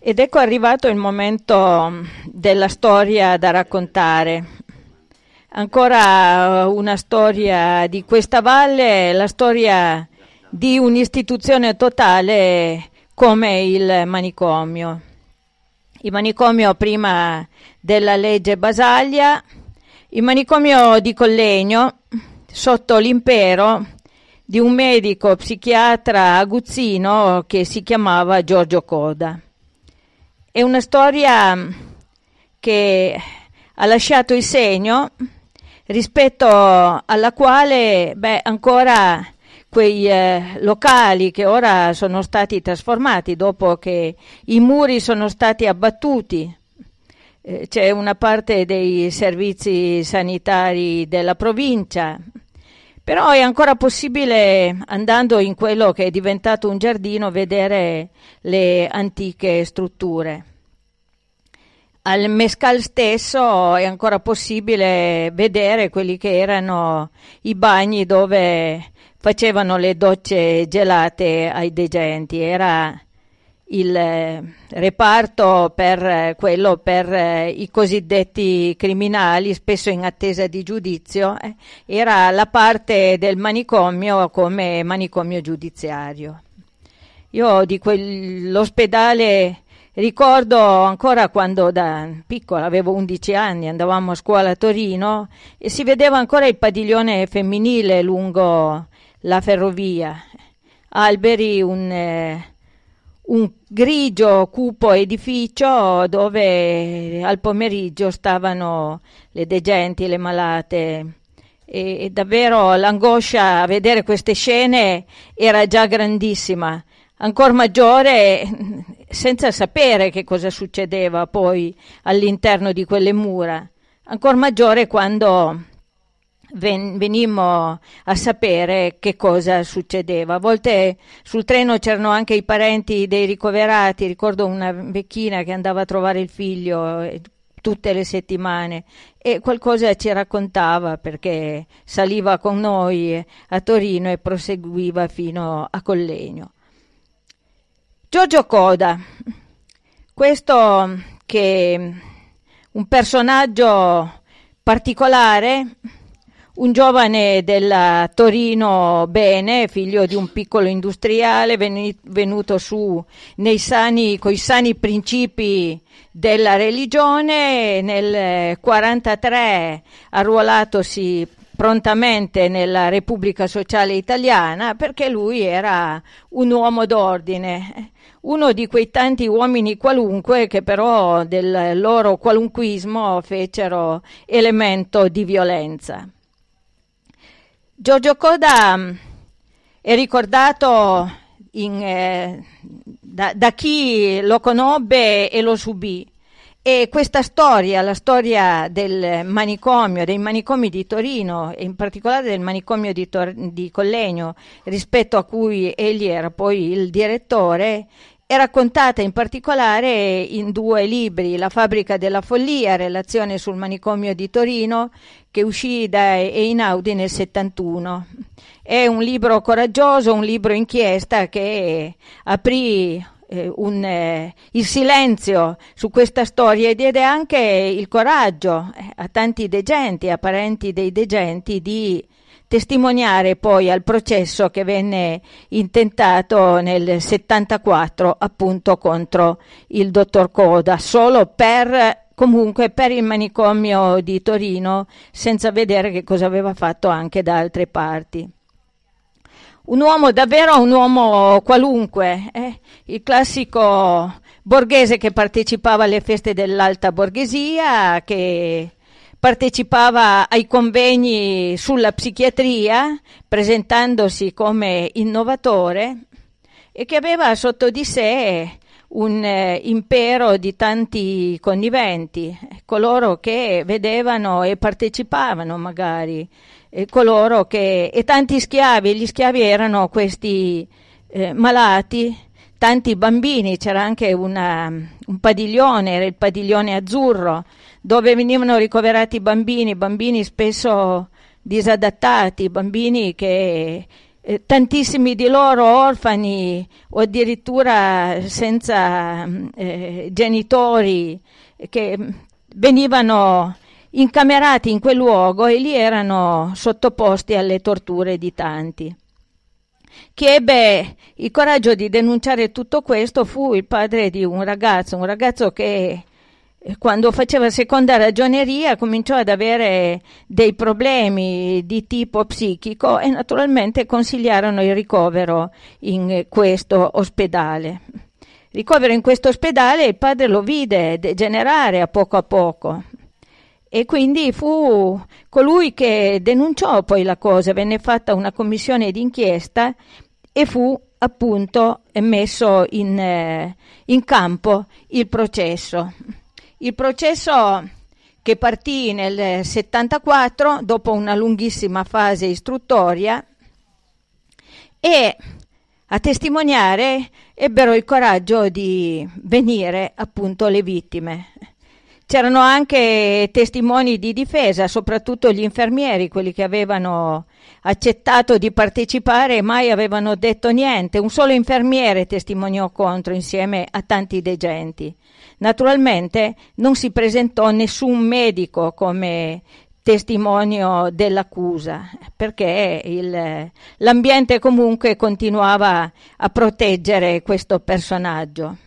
Ed ecco arrivato il momento della storia da raccontare. Ancora una storia di questa valle, la storia di un'istituzione totale come il manicomio. Il manicomio prima della legge Basaglia, il manicomio di Collegno sotto l'impero di un medico psichiatra aguzzino che si chiamava Giorgio Coda. È una storia che ha lasciato il segno, rispetto alla quale ancora quei locali che ora sono stati trasformati dopo che i muri sono stati abbattuti, c'è una parte dei servizi sanitari della provincia, però è ancora possibile, andando in quello che è diventato un giardino, vedere le antiche strutture. Al Mescal stesso è ancora possibile vedere quelli che erano i bagni dove facevano le docce gelate ai degenti. Era il reparto per i cosiddetti criminali, spesso in attesa di giudizio, era la parte del manicomio come manicomio giudiziario. Io di quell'ospedale ricordo ancora quando da piccola, avevo 11 anni, andavamo a scuola a Torino e si vedeva ancora il padiglione femminile lungo la ferrovia, alberi, un grigio cupo edificio dove al pomeriggio stavano le degenti, le malate, e davvero l'angoscia a vedere queste scene era già grandissima, ancora maggiore senza sapere che cosa succedeva poi all'interno di quelle mura, ancora maggiore quando venimmo a sapere che cosa succedeva. A volte sul treno c'erano anche i parenti dei ricoverati, ricordo una vecchina che andava a trovare il figlio tutte le settimane e qualcosa ci raccontava perché saliva con noi a Torino e proseguiva fino a Collegno. Giorgio Coda, questo che un personaggio particolare, un giovane della Torino bene, figlio di un piccolo industriale venuto su coi sani principi della religione, nel 43 arruolatosi prontamente nella Repubblica Sociale Italiana perché lui era un uomo d'ordine, uno di quei tanti uomini qualunque che però del loro qualunquismo fecero elemento di violenza. Giorgio Coda è ricordato da chi lo conobbe e lo subì, e questa storia, la storia del manicomio, dei manicomi di Torino e in particolare del manicomio di Collegno, rispetto a cui egli era poi il direttore, è raccontata in particolare in 2 libri: La fabbrica della follia, relazione sul manicomio di Torino, che uscì da Einaudi nel 71. È un libro coraggioso, un libro inchiesta che aprì il silenzio su questa storia e diede anche il coraggio a tanti degenti, a parenti dei degenti, di testimoniare poi al processo che venne intentato nel 74 appunto contro il dottor Coda, solo per il manicomio di Torino, senza vedere che cosa aveva fatto anche da altre parti. Un uomo davvero, un uomo qualunque, il classico borghese che partecipava alle feste dell'alta borghesia, che partecipava ai convegni sulla psichiatria, presentandosi come innovatore, e che aveva sotto di sé un impero di tanti conniventi, coloro che vedevano e partecipavano magari, e tanti schiavi. Gli schiavi erano questi malati, tanti bambini, c'era anche un padiglione, era il padiglione azzurro, dove venivano ricoverati bambini spesso disadattati, bambini che tantissimi di loro orfani o addirittura senza genitori, che venivano incamerati in quel luogo e lì erano sottoposti alle torture di tanti. Chi ebbe il coraggio di denunciare tutto questo fu il padre di un ragazzo che quando faceva seconda ragioneria cominciò ad avere dei problemi di tipo psichico e naturalmente consigliarono il ricovero in questo ospedale. Ricovero in questo ospedale, il padre lo vide degenerare a poco e quindi fu colui che denunciò poi la cosa. Venne fatta una commissione d'inchiesta e fu appunto messo in campo il processo. Il processo che partì nel 74 dopo una lunghissima fase istruttoria, e a testimoniare ebbero il coraggio di venire appunto le vittime. C'erano anche testimoni di difesa, soprattutto gli infermieri, quelli che avevano accettato di partecipare e mai avevano detto niente. Un solo infermiere testimoniò contro insieme a tanti degenti. Naturalmente non si presentò nessun medico come testimonio dell'accusa, perché l'ambiente comunque continuava a proteggere questo personaggio.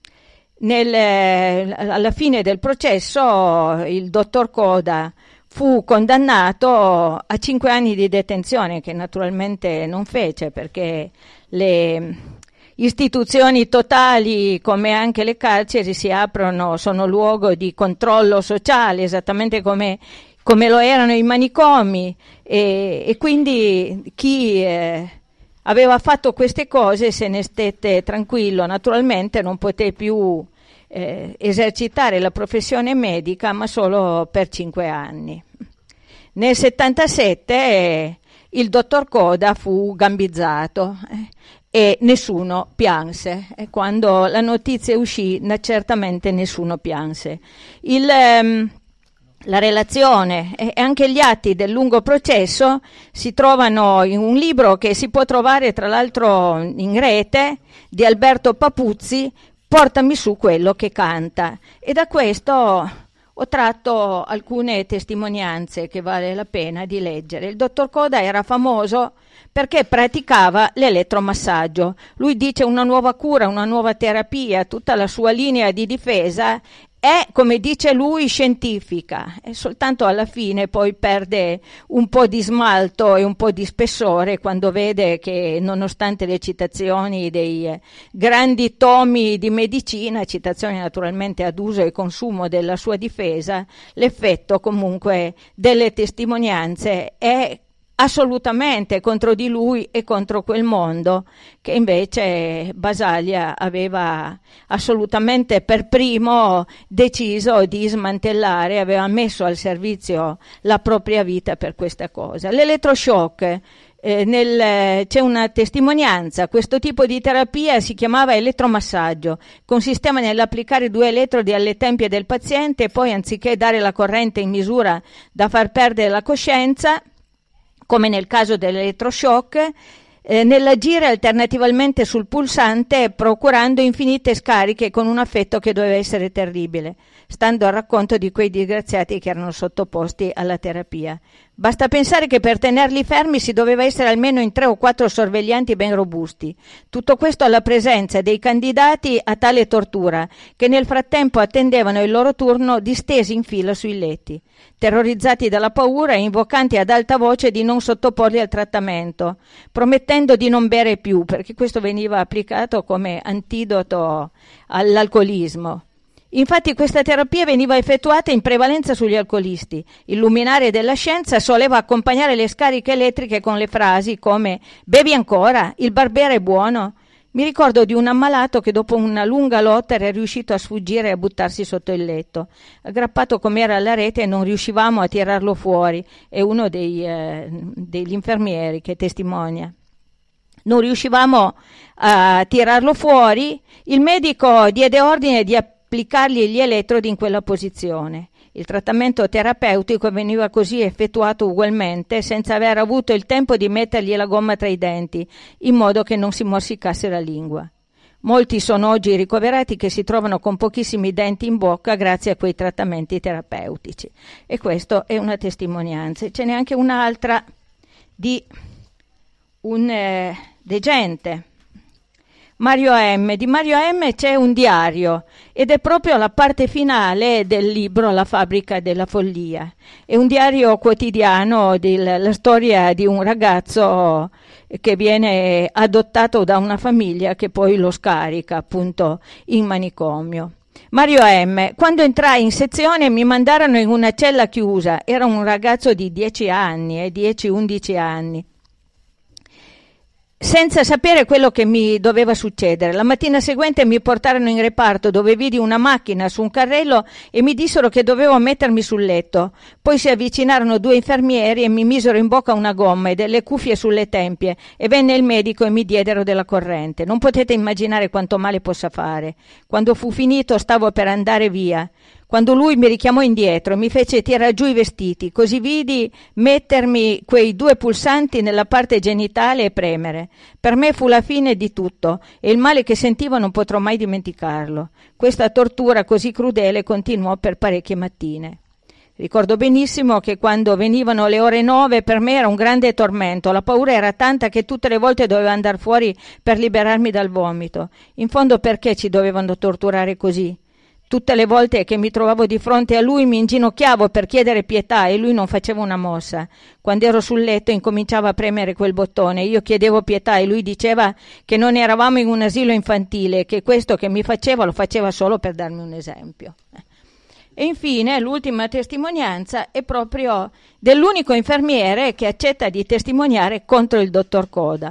Alla fine del processo il dottor Coda fu condannato a 5 anni di detenzione, che naturalmente non fece, perché le istituzioni totali, come anche le carceri, si aprono, sono luogo di controllo sociale, esattamente come lo erano i manicomi, e quindi chi aveva fatto queste cose se ne stette tranquillo. Naturalmente non poté più esercitare la professione medica, ma solo per 5 anni. Nel 77 il dottor Coda fu gambizzato e nessuno pianse. E quando la notizia uscì, certamente nessuno pianse. La relazione e anche gli atti del lungo processo si trovano in un libro che si può trovare tra l'altro in rete, di Alberto Papuzzi, Portami su quello che canta, e da questo ho tratto alcune testimonianze che vale la pena di leggere. Il dottor Coda era famoso perché praticava l'elettromassaggio. Lui dice una nuova cura, una nuova terapia, tutta la sua linea di difesa è, come dice lui, scientifica, e soltanto alla fine poi perde un po' di smalto e un po' di spessore quando vede che, nonostante le citazioni dei grandi tomi di medicina, citazioni naturalmente ad uso e consumo della sua difesa, l'effetto comunque delle testimonianze è assolutamente contro di lui e contro quel mondo che invece Basaglia aveva assolutamente per primo deciso di smantellare, aveva messo al servizio la propria vita per questa cosa. L'elettroshock, c'è una testimonianza. Questo tipo di terapia si chiamava elettromassaggio, consisteva nell'applicare 2 elettrodi alle tempie del paziente e poi, anziché dare la corrente in misura da far perdere la coscienza, come nel caso dell'elettroshock, nell'agire alternativamente sul pulsante, procurando infinite scariche con un effetto che doveva essere terribile, stando al racconto di quei disgraziati che erano sottoposti alla terapia. Basta pensare che per tenerli fermi si doveva essere almeno in 3 o 4 sorveglianti ben robusti. Tutto questo alla presenza dei candidati a tale tortura, che nel frattempo attendevano il loro turno distesi in fila sui letti, terrorizzati dalla paura e invocanti ad alta voce di non sottoporli al trattamento, promettendo di non bere più, perché questo veniva applicato come antidoto all'alcolismo. Infatti questa terapia veniva effettuata in prevalenza sugli alcolisti. Il luminare della scienza soleva accompagnare le scariche elettriche con le frasi come «Bevi ancora? Il barbiere è buono». Mi ricordo di un ammalato che dopo una lunga lotta era riuscito a sfuggire e a buttarsi sotto il letto. Aggrappato com'era alla rete non riuscivamo a tirarlo fuori, è uno degli infermieri che testimonia. Non riuscivamo a tirarlo fuori, il medico diede ordine di applicargli gli elettrodi in quella posizione. Il trattamento terapeutico veniva così effettuato ugualmente, senza aver avuto il tempo di mettergli la gomma tra i denti, in modo che non si morsicasse la lingua. Molti sono oggi ricoverati che si trovano con pochissimi denti in bocca grazie a quei trattamenti terapeutici. E questa è una testimonianza. Ce n'è anche un'altra di un degente, Mario M. Di Mario M. c'è un diario ed è proprio la parte finale del libro La fabbrica della follia. È un diario quotidiano della storia di un ragazzo che viene adottato da una famiglia che poi lo scarica appunto in manicomio. Mario M. Quando entrai in sezione mi mandarono in una cella chiusa. Era un ragazzo di 10 anni, 10-11 anni. Senza sapere quello che mi doveva succedere. La mattina seguente mi portarono in reparto dove vidi una macchina su un carrello e mi dissero che dovevo mettermi sul letto. Poi si avvicinarono 2 infermieri e mi misero in bocca una gomma e delle cuffie sulle tempie e venne il medico e mi diedero della corrente. Non potete immaginare quanto male possa fare. Quando fu finito stavo per andare via. Quando lui mi richiamò indietro, mi fece tirare giù i vestiti, così vidi mettermi quei 2 pulsanti nella parte genitale e premere. Per me fu la fine di tutto e il male che sentivo non potrò mai dimenticarlo. Questa tortura così crudele continuò per parecchie mattine. Ricordo benissimo che quando venivano le ore 9 per me era un grande tormento, la paura era tanta che tutte le volte dovevo andare fuori per liberarmi dal vomito. In fondo perché ci dovevano torturare così? Tutte le volte che mi trovavo di fronte a lui mi inginocchiavo per chiedere pietà e lui non faceva una mossa. Quando ero sul letto incominciava a premere quel bottone. Io chiedevo pietà e lui diceva che non eravamo in un asilo infantile e che questo che mi faceva lo faceva solo per darmi un esempio. E infine l'ultima testimonianza è proprio dell'unico infermiere che accetta di testimoniare contro il dottor Coda.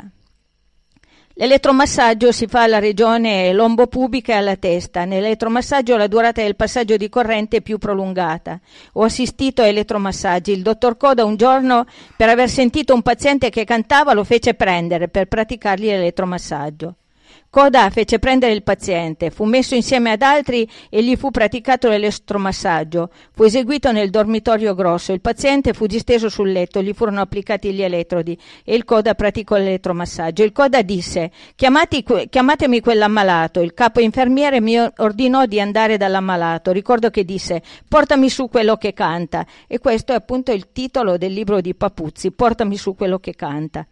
L'elettromassaggio si fa alla regione lombopubica e alla testa. Nell'elettromassaggio la durata del passaggio di corrente è più prolungata. Ho assistito a elettromassaggi. Il dottor Coda un giorno, per aver sentito un paziente che cantava, lo fece prendere per praticargli l'elettromassaggio. Coda fece prendere il paziente, fu messo insieme ad altri e gli fu praticato l'elettromassaggio. Fu eseguito nel dormitorio grosso. Il paziente fu disteso sul letto, gli furono applicati gli elettrodi e il Coda praticò l'elettromassaggio. Il Coda disse: chiamatemi quell'ammalato. Il capo infermiere mi ordinò di andare dall'ammalato. Ricordo che disse: portami su quello che canta. E questo è appunto il titolo del libro di Papuzzi, Portami su quello che canta.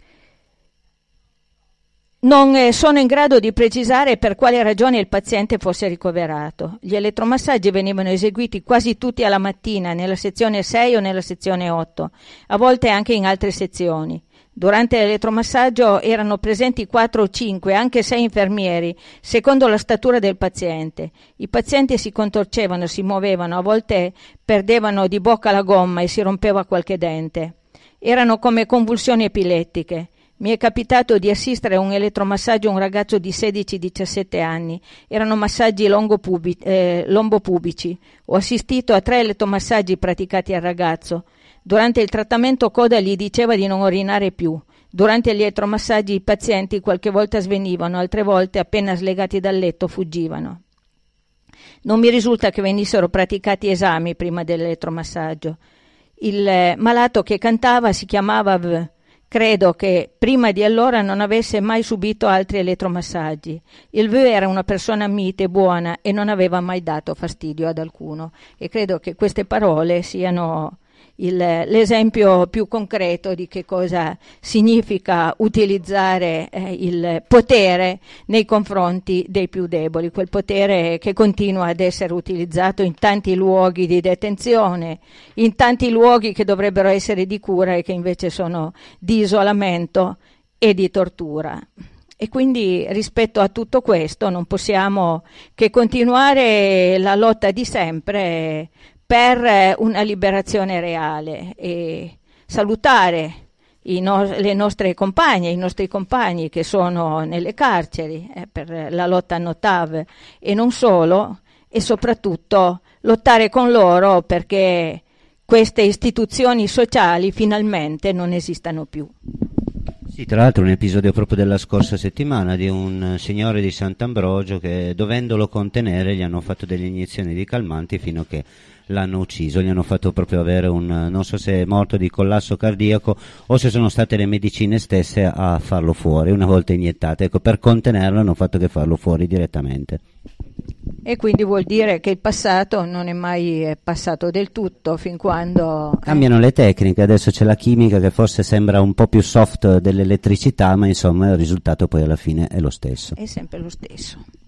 Non sono in grado di precisare per quale ragione il paziente fosse ricoverato. Gli elettromassaggi venivano eseguiti quasi tutti alla mattina, nella sezione 6 o nella sezione 8, a volte anche in altre sezioni. Durante l'elettromassaggio erano presenti 4 o 5, anche 6 infermieri, secondo la statura del paziente. I pazienti si contorcevano, si muovevano, a volte perdevano di bocca la gomma e si rompeva qualche dente. Erano come convulsioni epilettiche. Mi è capitato di assistere a un elettromassaggio a un ragazzo di 16-17 anni. Erano massaggi lombopubici. Ho assistito a 3 elettromassaggi praticati al ragazzo. Durante il trattamento Coda gli diceva di non orinare più. Durante gli elettromassaggi i pazienti qualche volta svenivano, altre volte appena slegati dal letto fuggivano. Non mi risulta che venissero praticati esami prima dell'elettromassaggio. Il malato che cantava si chiamava V. Credo che prima di allora non avesse mai subito altri elettromassaggi. Il V era una persona mite, buona e non aveva mai dato fastidio ad alcuno. E credo che queste parole siano l'esempio più concreto di che cosa significa utilizzare il potere nei confronti dei più deboli, quel potere che continua ad essere utilizzato in tanti luoghi di detenzione, in tanti luoghi che dovrebbero essere di cura e che invece sono di isolamento e di tortura. E quindi rispetto a tutto questo non possiamo che continuare la lotta di sempre per una liberazione reale e salutare le nostre compagne, i nostri compagni che sono nelle carceri per la lotta a Notav e non solo, e soprattutto lottare con loro perché queste istituzioni sociali finalmente non esistano più. Sì, tra l'altro un episodio proprio della scorsa settimana di un signore di Sant'Ambrogio che, dovendolo contenere, gli hanno fatto delle iniezioni di calmanti fino a che l'hanno ucciso, gli hanno fatto proprio avere non so se è morto di collasso cardiaco o se sono state le medicine stesse a farlo fuori una volta iniettate. Ecco, per contenerlo hanno fatto che farlo fuori direttamente. E quindi vuol dire che il passato non è mai passato del tutto fin quando... Cambiano le tecniche, adesso c'è la chimica che forse sembra un po' più soft dell'elettricità, ma insomma il risultato poi alla fine è lo stesso. È sempre lo stesso.